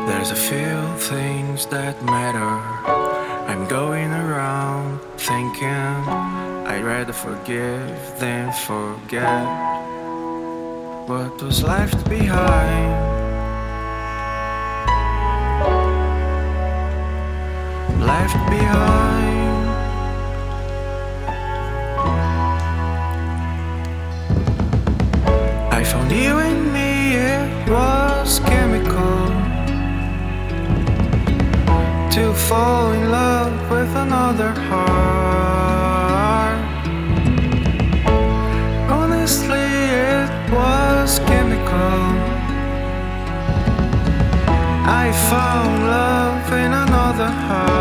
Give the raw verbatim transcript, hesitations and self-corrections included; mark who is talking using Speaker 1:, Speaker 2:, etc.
Speaker 1: There's a few things that matter. I'm going around thinking I'd rather forgive than forget what was left behind. Left behind. I found you in me, it was chemical. To fall in love with another heart. Honestly, it was chemical. I found love in another heart.